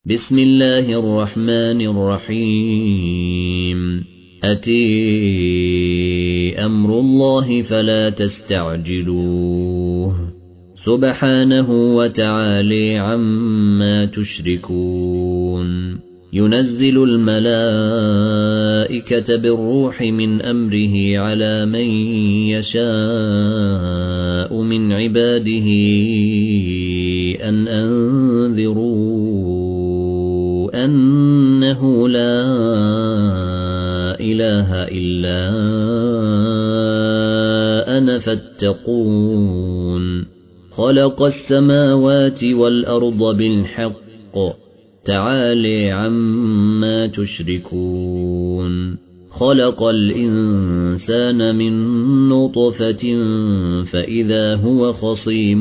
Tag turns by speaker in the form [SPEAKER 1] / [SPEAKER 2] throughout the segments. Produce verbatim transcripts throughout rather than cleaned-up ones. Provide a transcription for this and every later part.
[SPEAKER 1] بسم الله الرحمن الرحيم أتي أمر الله فلا تستعجلوه سبحانه وتعالى عما تشركون ينزل الملائكة بالروح من أمره على من يشاء من عباده أن أنذروا أنه لا إله إلا أنا فاتقون خلق السماوات والأرض بالحق تعالى عما تشركون خلق الإنسان من نطفة فإذا هو خصيم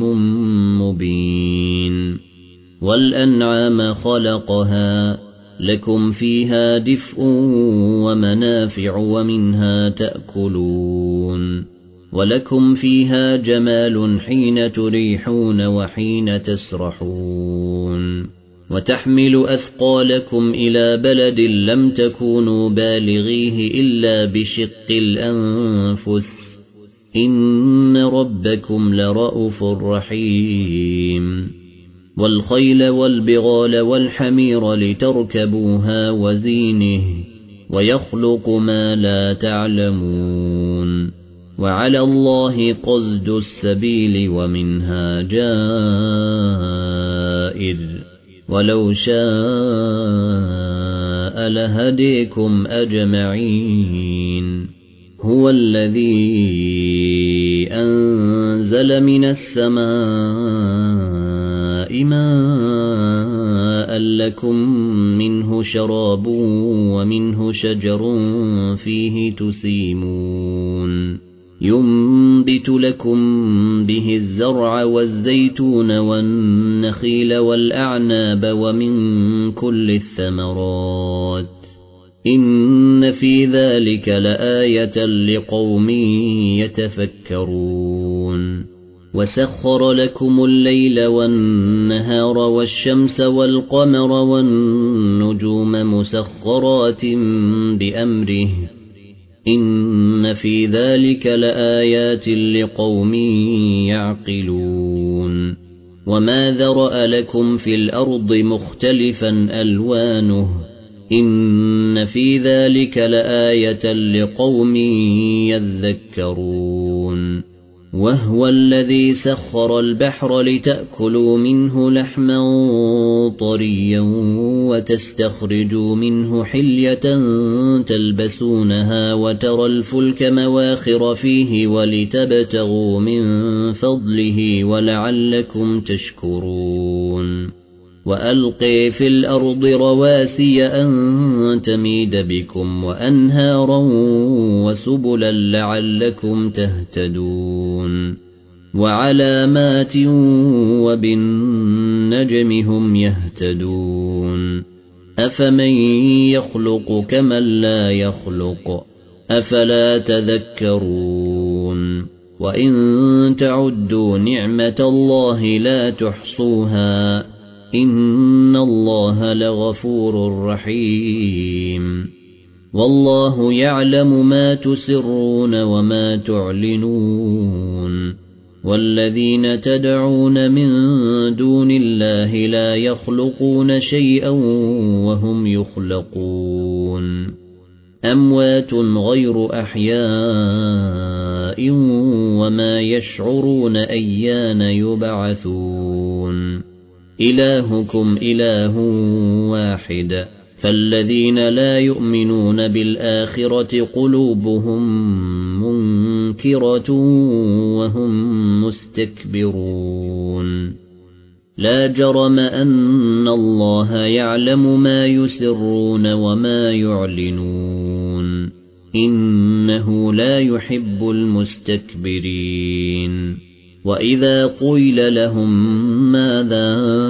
[SPEAKER 1] مبين والأنعام خلقها لكم فيها دفء ومنافع ومنها تأكلون ولكم فيها جمال حين تريحون وحين تسرحون وتحمل أثقالكم إلى بلد لم تكونوا بالغيه إلا بشق الأنفس إن ربكم لرءوف رحيم والخيل والبغال والحمير لتركبوها وزينه ويخلق ما لا تعلمون وعلى الله قصد السبيل ومنها جائر ولو شاء لهديكم أجمعين هو الذي أنزل من السماء ماء لكم منه شراب ومنه شجر فيه تسيمون ينبت لكم به الزرع والزيتون والنخيل والأعناب ومن كل الثمرات إن في ذلك لآية لقوم يتفكرون وسخر لكم الليل والنهار والشمس والقمر والنجوم مسخرات بأمره إن في ذلك لآيات لقوم يعقلون وما ذرأ لكم في الأرض مختلفا ألوانه إن في ذلك لآية لقوم يذكرون وهو الذي سخر البحر لتأكلوا منه لحما طريا وتستخرجوا منه حلية تلبسونها وترى الفلك مواخر فيه ولتبتغوا من فضله ولعلكم تشكرون وألقي في الأرض رواسي أن تميد بكم وأنهارا وسبلا لعلكم تهتدون وعلامات وبالنجم هم يهتدون أفمن يخلق كمن لا يخلق أفلا تذكرون وإن تعدوا نعمة الله لا تحصوها إن الله لغفور رحيم والله يعلم ما تسرون وما تعلنون والذين تدعون من دون الله لا يخلقون شيئا وهم يخلقون أموات غير أحياء وما يشعرون أيان يبعثون إلهكم إله واحد فالذين لا يؤمنون بالآخرة قلوبهم منكرة وهم مستكبرون لا جرم أن الله يعلم ما يسرون وما يعلنون إنه لا يحب المستكبرين وإذا قيل لهم ماذا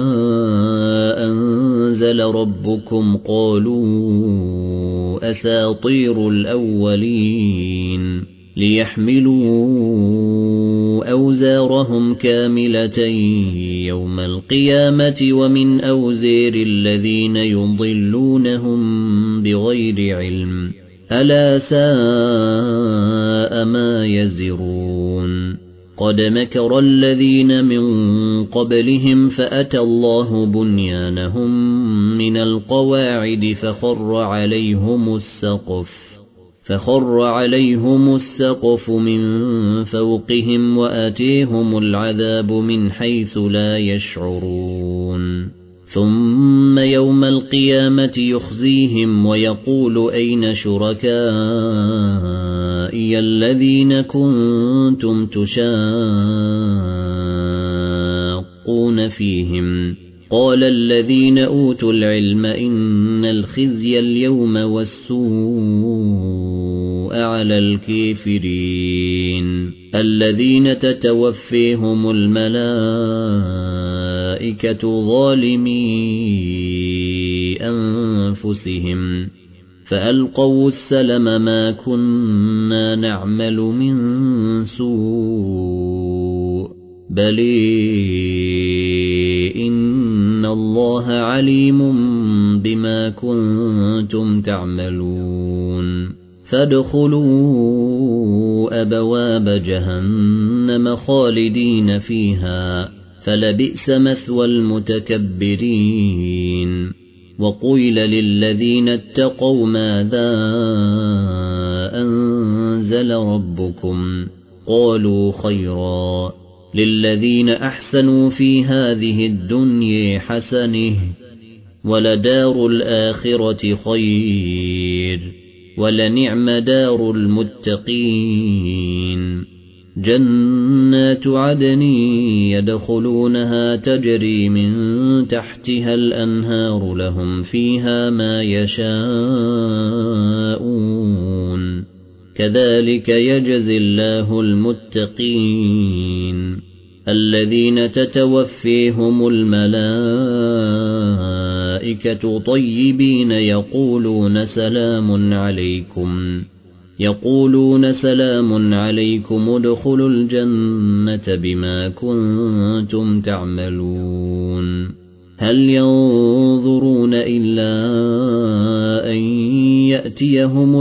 [SPEAKER 1] أنزل ربكم قالوا أساطير الأولين ليحملوا أوزارهم كاملة يوم القيامة ومن أوزار الذين يضلونهم بغير علم ألا ساء ما يزرون قد مكر الذين من قبلهم فأتى الله بنيانهم من القواعد فخر عليهم السقف فخر عليهم السقف من فوقهم وآتيهم العذاب من حيث لا يشعرون ثم يوم القيامة يخزيهم ويقول أين شركائي الذين كنتم تشاقون فيهم قال الذين أوتوا العلم إن الخزي اليوم والسوء على الكافرين الذين تتوفيهم الملائكة ظالمي أنفسهم فألقوا السلم ما كنا نعمل من سوء بل إن الله عليم بما كنتم تعملون فادخلوا أبواب جهنم خالدين فيها فلبئس مثوى المتكبرين وقيل للذين اتقوا ماذا أنزل ربكم قالوا خيرا للذين أحسنوا في هذه الدنيا حسنه ولدار الآخرة خير ولنعم دار المتقين جنات عدن يدخلونها تجري من تحتها الأنهار لهم فيها ما يشاءون كذلك يجزي الله المتقين الذين تتوفيهم الملائكة طيبين يقولون سلام عليكم يقولون سلام عليكم ادخلوا الجنة بما كنتم تعملون هل ينظرون إلا أن يأتيهم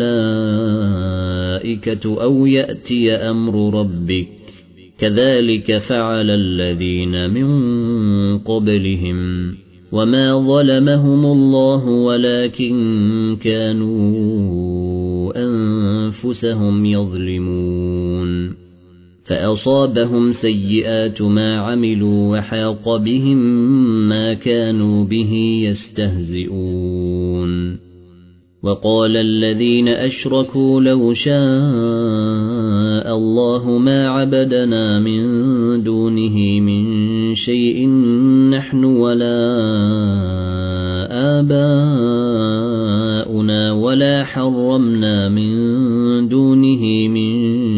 [SPEAKER 1] الملائكة أو يأتي أمر ربك كذلك فعل الذين من قبلهم وما ظلمهم الله ولكن كانوا أنفسهم يظلمون فأصابهم سيئات ما عملوا وحاق بهم ما كانوا به يستهزئون وقال الذين أشركوا لو شاء الله ما عبدنا من دونه من شيء نحن ولا آباؤنا ولا حرمنا من دونه من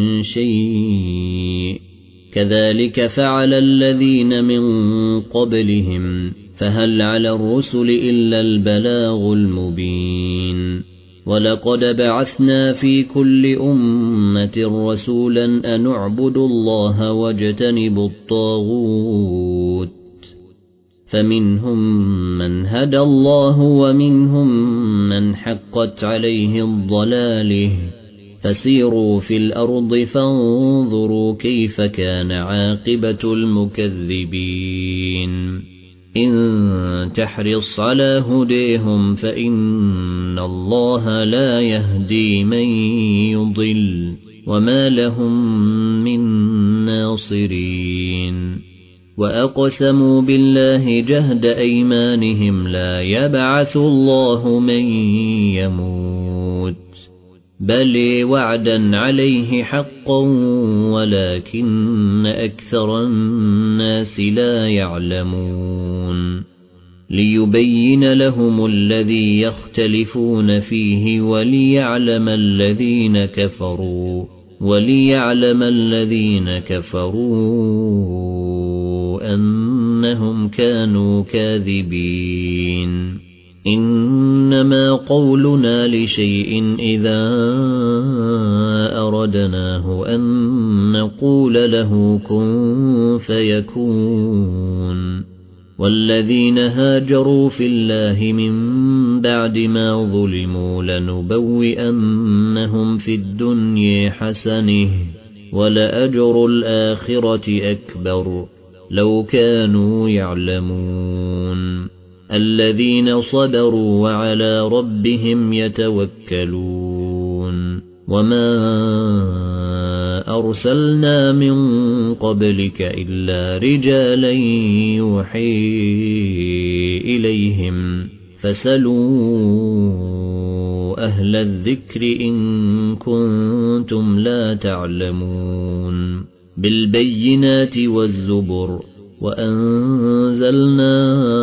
[SPEAKER 1] شيء كذلك فعل الذين من قبلهم فهل على الرسل إلا البلاغ المبين ولقد بعثنا في كل أمة رسولا أن اعبدوا الله واجتنبوا الطاغوت فمنهم من هدى الله ومنهم من حقت عليه الضلاله فسيروا في الأرض فانظروا كيف كان عاقبة المكذبين إن تحرص على هديهم فإن الله لا يهدي من يضل وما لهم من ناصرين وأقسموا بالله جهد أيمانهم لا يبعث الله من يموت بل وعدا عليه حقا ولكن أكثر الناس لا يعلمون ليبين لهم الذي يختلفون فيه وليعلم الذين كفروا وليعلم الذين كفروا أنهم كانوا كاذبين إنما قولنا لشيء إذا أردناه أن نقول له كن فيكون. والذين هاجروا في الله من بعد ما ظلموا لنبوئنهم في الدنيا حسنة ولأجر الآخرة أكبر لو كانوا يعلمون. الذين صبروا وعلى ربهم يتوكلون. وما أرسلنا من قبلك إلا رجالا يوحي إليهم فاسألوا أهل الذكر إن كنتم لا تعلمون. بالبينات والزبر وأنزلنا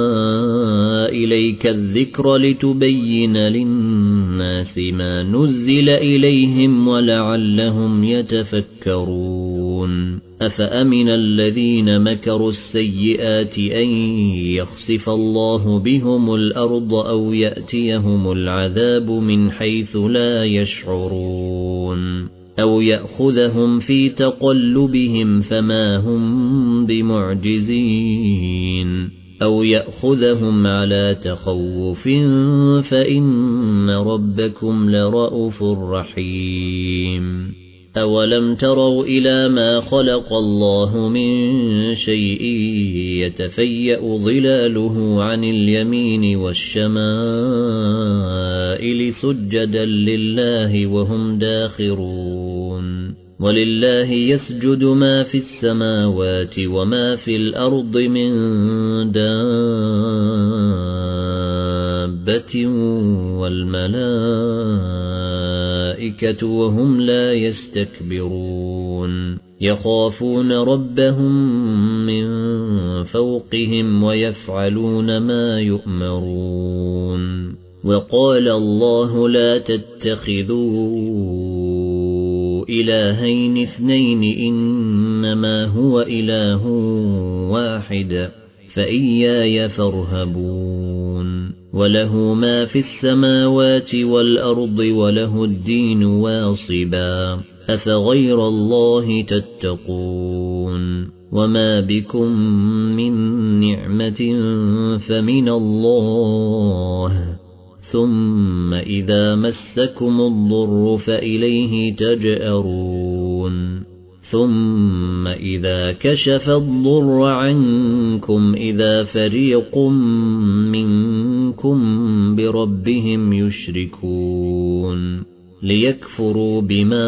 [SPEAKER 1] إليك الذكر لتبين للناس ما نزل إليهم ولعلهم يتفكرون. أفأمن الذين مكروا السيئات أن يخسف الله بهم الأرض أو يأتيهم العذاب من حيث لا يشعرون أو يأخذهم في تقلبهم فما هم بمعجزين أو يأخذهم على تخوف فإن ربكم لرءوف رحيم. أولم تروا إلى ما خلق الله من شيء يتفيأ ظلاله عن اليمين والشمائل سجدا لله وهم داخرون. ولله يسجد ما في السماوات وما في الأرض من دابة والملائكة وهم لا يستكبرون. يخافون ربهم من فوقهم ويفعلون ما يؤمرون. وقال الله لا تتخذوا إلهين اثنين إنما هو إله واحد فإياي فارهبون. وله ما في السماوات والأرض وله الدين واصبا أفغير الله تتقون. وما بكم من نعمة فمن الله ثم إذا مسكم الضر فإليه تجأرون. ثم إذا كشف الضر عنكم إذا فريق منكم بربهم يشركون ليكفروا بما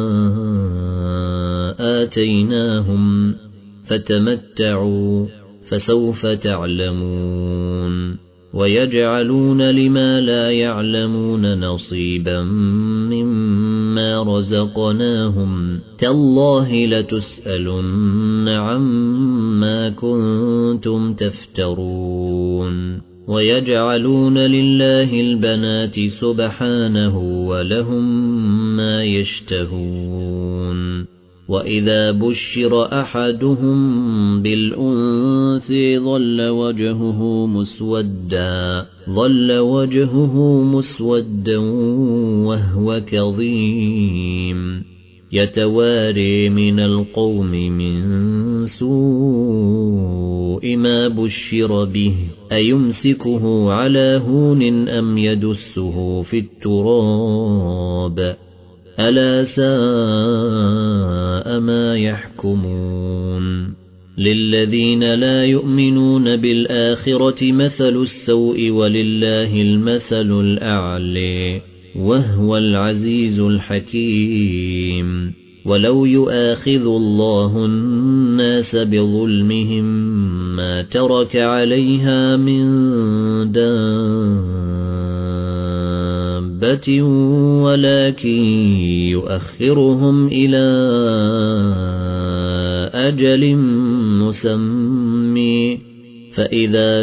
[SPEAKER 1] آتيناهم فتمتعوا فسوف تعلمون. ويجعلون لما لا يعلمون نصيبا مما رزقناهم تالله لتسألن عما كنتم تفترون. ويجعلون لله البنات سبحانه ولهم ما يشتهون. وإذا بشر أحدهم بالأنثى ظل وجهه مسودا ظل وجهه مسودا وهو كظيم يتواري من القوم من سوء ما بشر به أيمسكه على هون أم يدسه في التراب ألا ساء ما يحكمون. للذين لا يؤمنون بالآخرة مثل السوء ولله المثل الأعلى وهو العزيز الحكيم. ولو يؤاخذ الله الناس بظلمهم ما ترك عليها من دابة ولكن يؤخرهم إلى أجل مسمى فإذا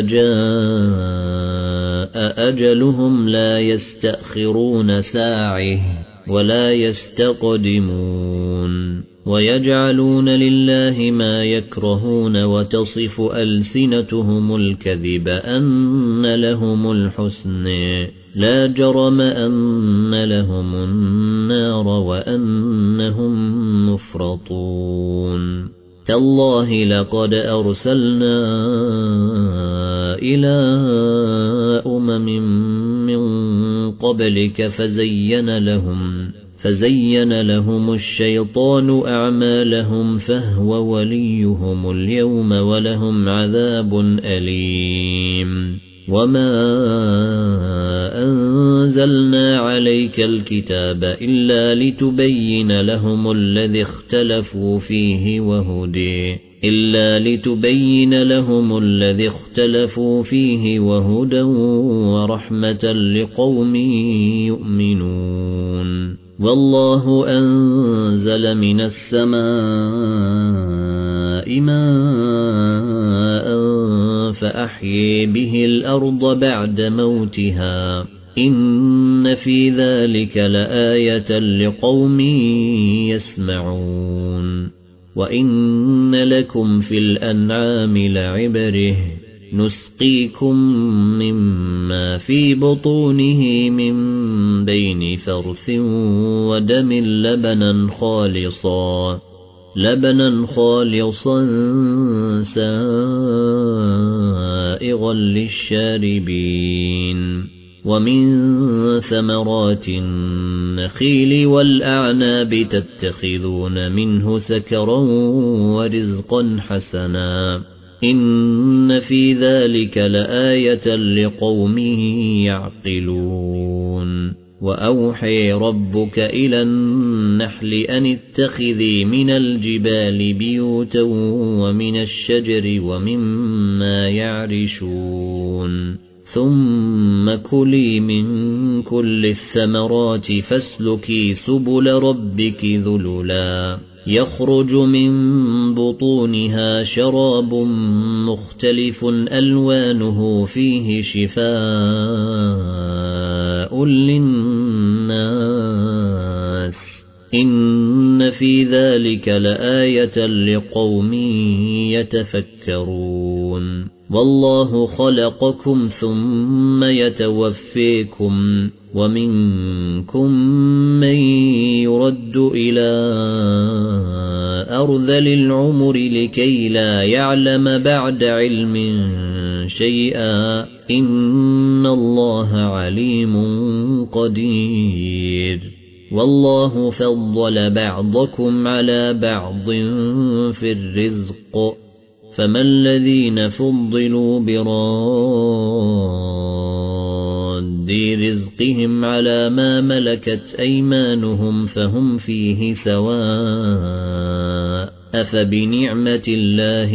[SPEAKER 1] جاء أجلهم لا يستأخرون ساعة ولا يستقدمون. ويجعلون لله ما يكرهون وتصف ألسنتهم الكذب أن لهم الحسن لا جرم أن لهم النار وأنهم مفرطون تالله لقد أرسلنا إلى أمم من قبلك فزين لهم فزين لهم الشيطان أعمالهم فهو وليهم اليوم ولهم عذاب أليم وما أنزلنا عليك الكتاب إلا لتبين لهم الذي اختلفوا فيه وهدي إلا لتبين لهم الذي اختلفوا فيه وهدى ورحمة لقوم يؤمنون والله أنزل من السماء ماء فأحيي به الأرض بعد موتها إن في ذلك لآية لقوم يسمعون وإن لكم في الأنعام لعبره نسقيكم مما في بطونه من بين فرث ودم لبنا خالصا لبنا خالصا سائغا للشاربين ومن ثمرات النخيل والأعناب تتخذون منه سكرا ورزقا حسنا إن في ذلك لآية لقوم يعقلون وأوحي ربك إلى النحل أن اتخذي من الجبال بيوتا ومن الشجر ومما يعرشون ثم كلي من كل الثمرات فاسلكي سبل ربك ذللا يخرج من بطونها شراب مختلف ألوانه فيه شفاء للناس إن في ذلك لآية لقوم يتفكرون والله خلقكم ثم يتوفيكم ومنكم من يرد إلى أرذل العمر لكي لا يعلم بعد علم شيئا إن الله عليم قدير والله فضل بعضكم على بعض في الرزق فما الذين فضلوا براد رزقهم على ما ملكت أيمانهم فهم فيه سواء أفبنعمة الله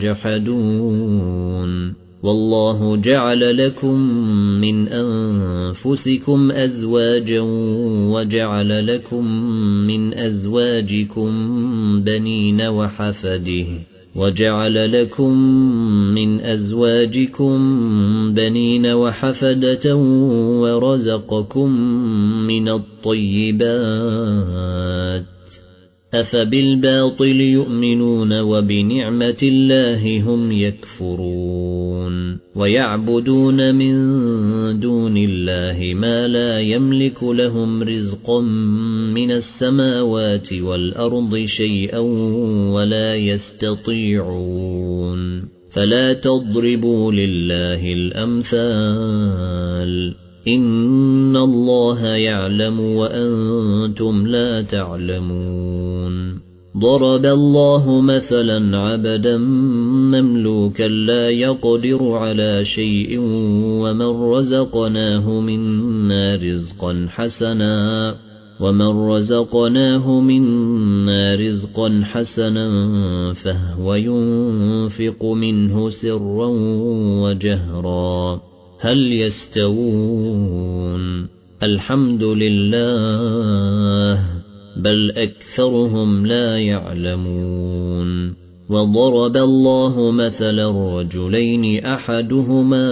[SPEAKER 1] يجحدون والله جعل لكم من أنفسكم أزواجا وجعل لكم من أزواجكم بنين وحفده وجعل لكم من أزواجكم بنين وحفدة ورزقكم من الطيبات أفبالباطل يؤمنون وبنعمة الله هم يكفرون ويعبدون من دون الله ما لا يملك لهم رزقا من السماوات والأرض شيئا ولا يستطيعون فلا تضربوا لله الأمثال إن الله يعلم وأنتم لا تعلمون ضرب الله مثلا عبدا مملوكا لا يقدر على شيء ومن رزقناه منا رزقا حسنا ومن رزقناه منا رزقا حسنا فهو ينفق منه سرا وجهرا هل يستوون الحمد لله بل أكثرهم لا يعلمون وضرب الله مثلا رجلين أحدهما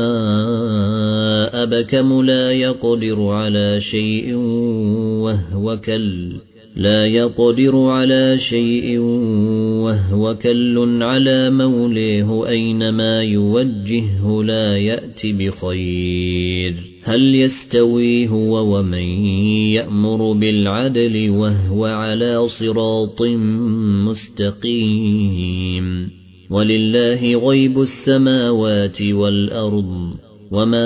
[SPEAKER 1] أبكم لا يقدر على شيء وهو كل لا يقدر على شيء وهو كل على موليه أينما يوجهه لا يأتي بخير هل يستوي هو ومن يأمر بالعدل وهو على صراط مستقيم ولله غيب السماوات والأرض وما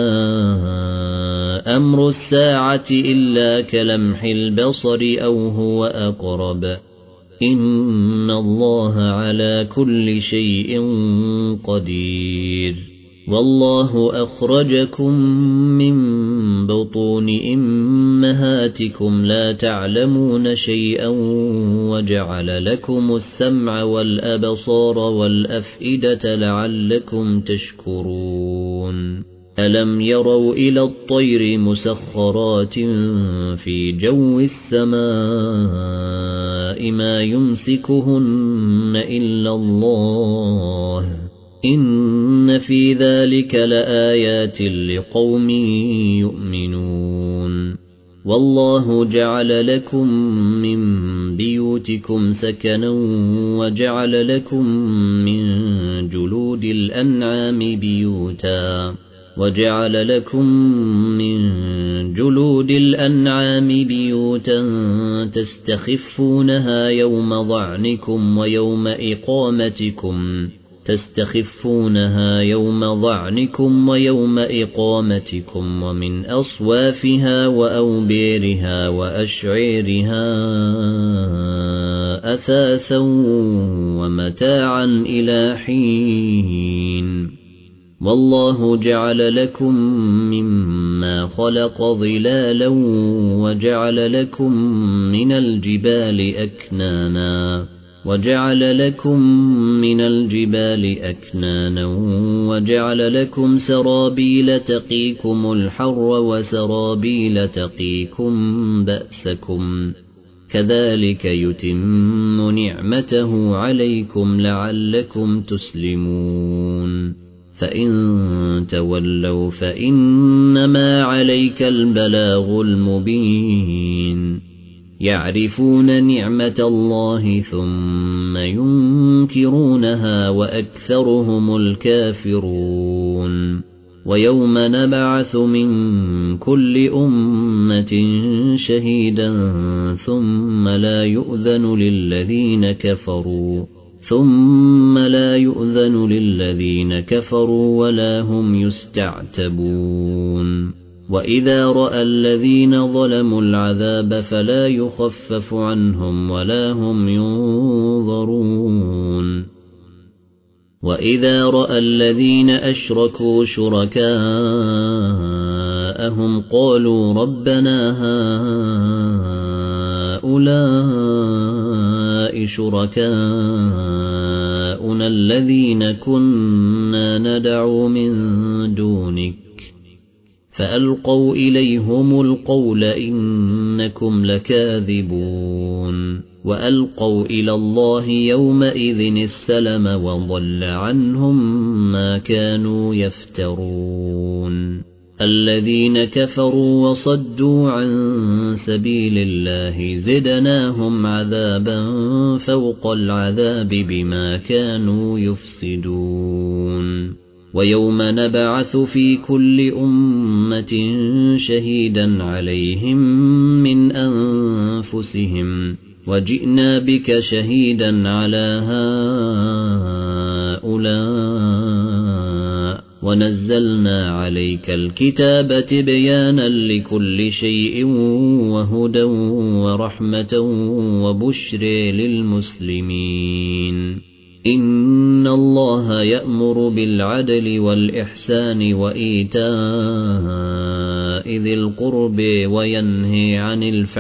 [SPEAKER 1] أمر الساعة إلا كلمح البصر أو هو أقرب إن الله على كل شيء قدير والله أخرجكم من بطون أمهاتكم لا تعلمون شيئا وجعل لكم السمع والأبصار والأفئدة لعلكم تشكرون ألم يروا إلى الطير مسخرات في جو السماء ما يمسكهن إلا الله إن في ذلك لآيات لقوم يؤمنون والله جعل لكم من بيوتكم سكنا وجعل لكم من جلود الأنعام بيوتا وجعل لكم من جلود الأنعام بيوتا تستخفونها يوم ضعنكم ويوم إقامتكم تستخفونها يوم ضعنكم ويوم إقامتكم ومن أصوافها وأوبيرها وأشعيرها أثاثا ومتاعا إلى حين والله جعل لكم مما خلق ظلالا وجعل لكم من الجبال أكنانا وجعل لكم من الجبال أكنانا وجعل لكم سرابيل تقيكم الحر وسرابيل تقيكم بأسكم كذلك يتم نعمته عليكم لعلكم تسلمون فإن تولوا فإنما عليك البلاغ المبين يعرفون نعمة الله ثم ينكرونها وأكثرهم الكافرون ويوم نبعث من كل أمة شهيدا ثم لا يؤذن للذين كفروا ثم لا يؤذن للذين كفروا ولا هم يستعتبون وإذا رأى الذين ظلموا العذاب فلا يخفف عنهم ولا هم ينظرون وإذا رأى الذين أشركوا شركاءهم قالوا ربنا هؤلاء شركاؤنا الذين كنا ندعو من دونك فألقوا إليهم القول إنكم لكاذبون وألقوا إلى الله يومئذ السلم وضل عنهم ما كانوا يفترون الذين كفروا وصدوا عن سبيل الله زدناهم عذابا فوق العذاب بما كانوا يفسدون ويوم نبعث في كل أمة شهيدا عليهم من أنفسهم وجئنا بك شهيدا على هؤلاء ونزلنا عليك الكتاب تبيانا لكل شيء وهدى ورحمة وبشر للمسلمين إن الله يأمر بالعدل والإحسان وإيتاء ذي القرب وينهي عن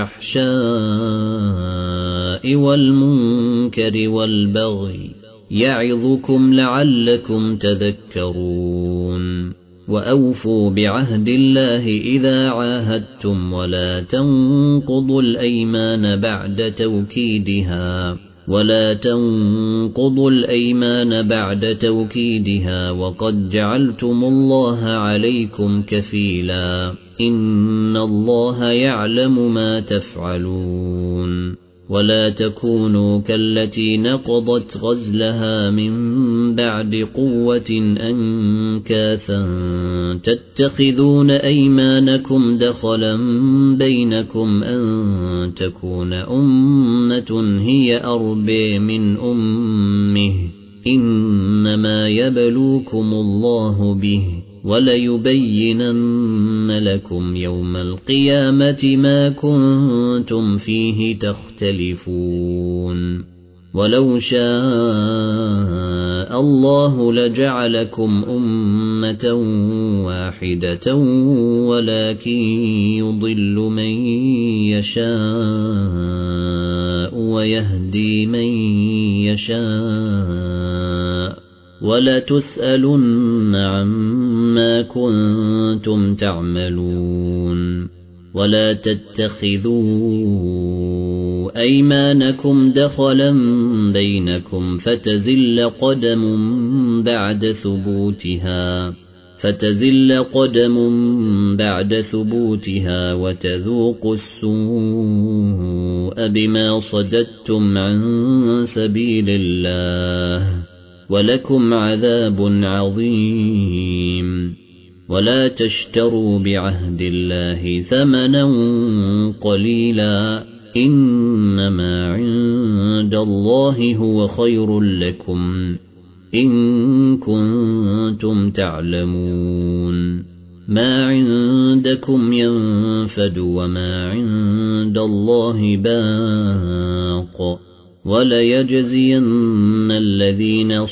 [SPEAKER 1] الفحشاء والمنكر والبغي يعظكم لعلكم تذكرون وأوفوا بعهد الله إذا عاهدتم ولا تنقضوا الأيمان بعد توكيدها ولا تنقضوا الأيمان بعد توكيدها وقد جعلتم الله عليكم كفيلا إن الله يعلم ما تفعلون ولا تكونوا كالتي نقضت غزلها من بعد قوة أنكاثا تتخذون أيمانكم دخلا بينكم أن تكون أمة هي أربى من أمه إنما يبلوكم الله به وليبينن لكم يوم القيامة ما كنتم فيه تختلفون ولو شاء الله لجعلكم أمة واحدة ولكن يضل من يشاء ويهدي من يشاء ولا تسألن عما كنتم تعملون ولا تتخذوا أيمانكم دخلا بينكم فتزل قدم بعد ثبوتها فتزل قدم بعد ثبوتها وتذوقوا السوء بما صددتم عن سبيل الله ولكم عذاب عظيم ولا تشتروا بعهد الله ثمنا قليلا إنما عند الله هو خير لكم إن كنتم تعلمون ما عندكم ينفد وما عند الله باق وليجزين الذين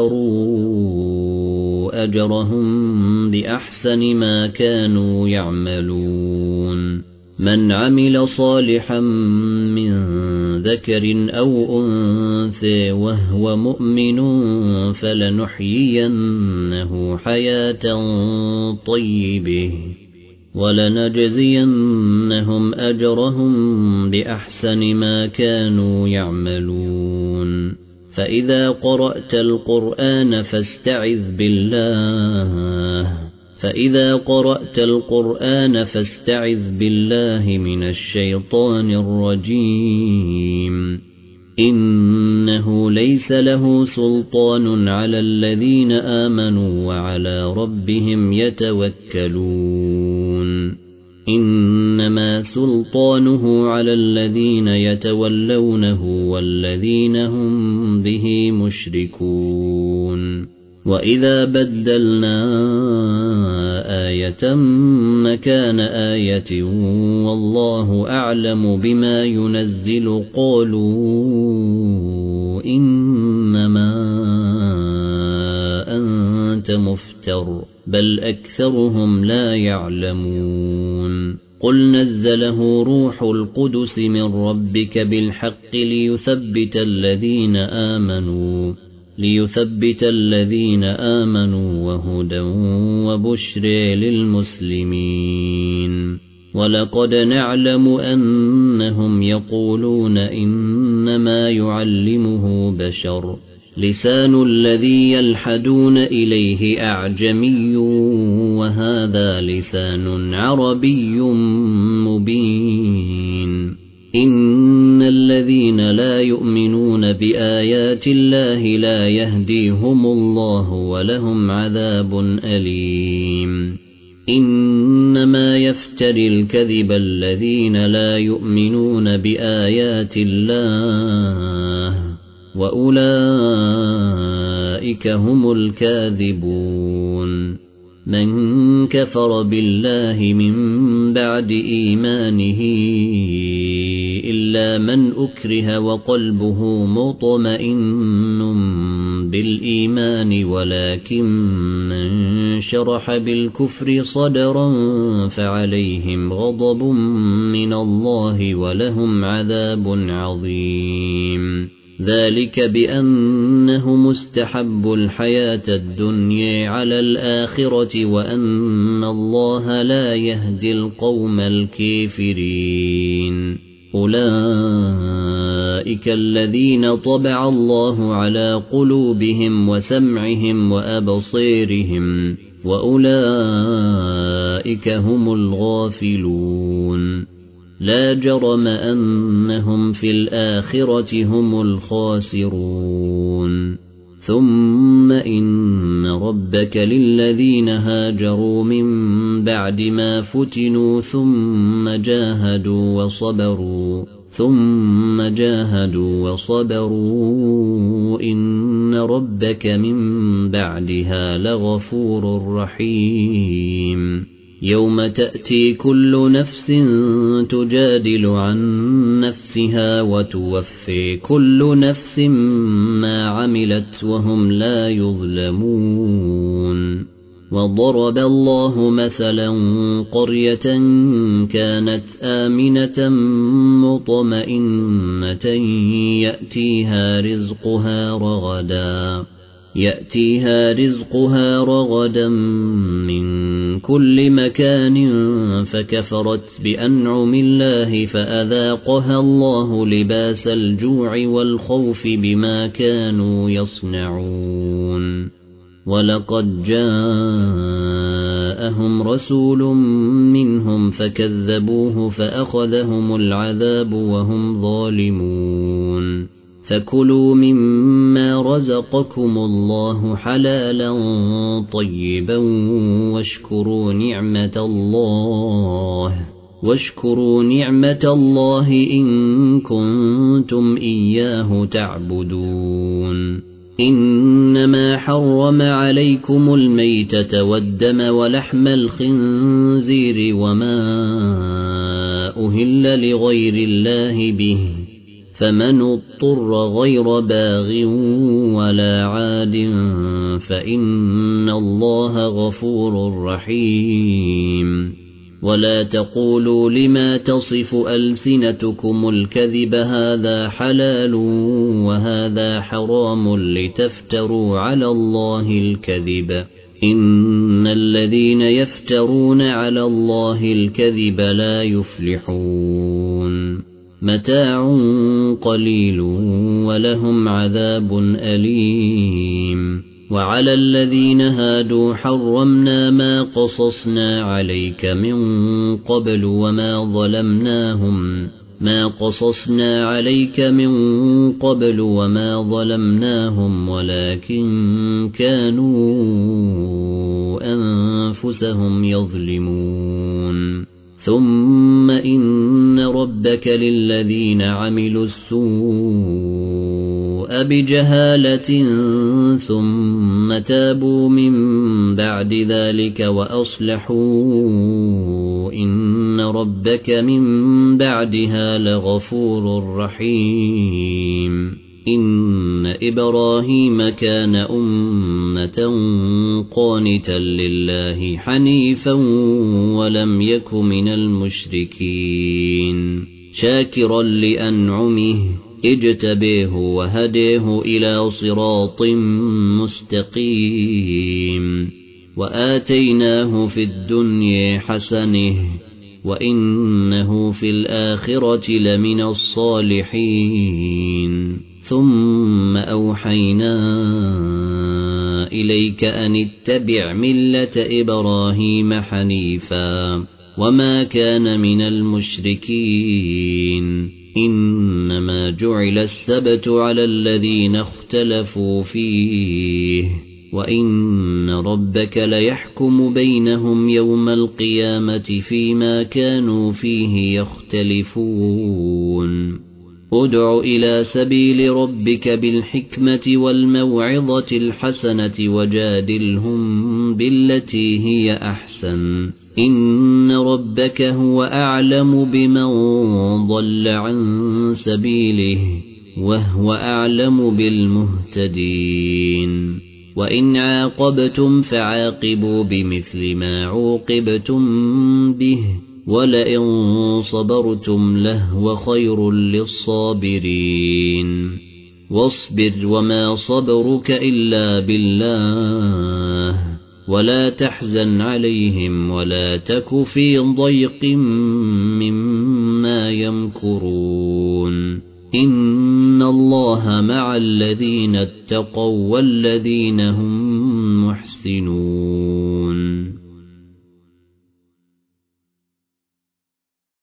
[SPEAKER 1] صبروا أجرهم بأحسن ما كانوا يعملون من عمل صالحا من ذكر أو أنثى وهو مؤمن فلنحيينه حياة طيبة ولنجزينهم أجرهم بأحسن ما كانوا يعملون فإذا قرأت القرآن فاستعذ بالله فإذا قرأت القرآن فاستعذ بالله من الشيطان الرجيم إنه ليس له سلطان على الذين آمنوا وعلى ربهم يتوكلون إنما سلطانه على الذين يتولونه والذين هم به مشركون وإذا بدلنا آية مكان آية والله أعلم بما ينزل قالوا إنما أنت مفتر بل أكثرهم لا يعلمون قل نزله روح القدس من ربك بالحق ليثبت الذين آمنوا ليثبت الذين آمنوا وهدى وبشر للمسلمين ولقد نعلم أنهم يقولون إنما يعلمه بشر لسان الذي يلحدون إليه أعجمي وهذا لسان عربي مبين إن الذين لا يؤمنون بآيات الله لا يهديهم الله ولهم عذاب أليم إنما يفتري الكذب الذين لا يؤمنون بآيات الله وأولئك هم الكاذبون من كفر بالله من بعد إيمانه إلا من أكره وقلبه مطمئن بالإيمان ولكن من شرح بالكفر صدرا فعليهم غضب من الله ولهم عذاب عظيم ذلك بأنه مستحب الحياة الدنيا على الآخرة وأن الله لا يهدي القوم الكافرين أولئك الذين طبع الله على قلوبهم وسمعهم وأبصيرهم وأولئك هم الغافلون لا جرم أنهم في الآخرة هم الخاسرون ثم إن ربك للذين هاجروا من بعد ما فتنوا ثم جاهدوا وصبروا ثم جاهدوا وصبروا إن ربك من بعدها لغفور رحيم يوم تأتي كل نفس تجادل عن نفسها وتوفي كل نفس ما عملت وهم لا يظلمون وضرب الله مثلا قرية كانت آمنة مطمئنة يأتيها رزقها رغدا يأتيها رزقها رغدا من كل مكان فكفرت بأنعم الله فأذاقها الله لباس الجوع والخوف بما كانوا يصنعون ولقد جاءهم رسول منهم فكذبوه فأخذهم العذاب وهم ظالمون فكلوا مما رزقكم الله حلالا طيبا واشكروا نعمة الله واشكروا نعمة الله إن كنتم إياه تعبدون إنما حرم عليكم الميتة والدم ولحم الخنزير وما أهل لغير الله به فمن اضطر غير باغ ولا عاد فإن الله غفور رحيم ولا تقولوا لما تصف ألسنتكم الكذب هذا حلال وهذا حرام لتفتروا على الله الكذب إن الذين يفترون على الله الكذب لا يفلحون متاع قليل ولهم عذاب أليم وعلى الذين هادوا حرمنا ما قصصنا عليك من قبل وما ظلمناهم ما قصصنا عليك من قبل وما ظلمناهم ولكن كانوا أنفسهم يظلمون ثم إن ربك للذين عملوا السوء بجهالة ثم تابوا من بعد ذلك وأصلحوا إن ربك من بعدها لغفور رحيم إن إبراهيم كان أمة قانتا لله حنيفا ولم يك من المشركين شاكرا لأنعمه اجتبيه وهديه إلى صراط مستقيم وآتيناه في الدنيا حسنه وإنه في الآخرة لمن الصالحين ثم أوحينا إليك أن اتبع ملة إبراهيم حنيفا وما كان من المشركين إنما جعل السبت على الذين اختلفوا فيه وإن ربك ليحكم بينهم يوم القيامة فيما كانوا فيه يختلفون ادع إلى سبيل ربك بالحكمة والموعظة الحسنة وجادلهم بالتي هي أحسن إن ربك هو أعلم بمن ضل عن سبيله وهو أعلم بالمهتدين وإن عاقبتم فعاقبوا بمثل ما عوقبتم به ولئن صبرتم لهو خير للصابرين واصبر وما صبرك إلا بالله ولا تحزن عليهم ولا تك في ضيق مما يمكرون إن الله مع الذين اتقوا والذين هم محسنون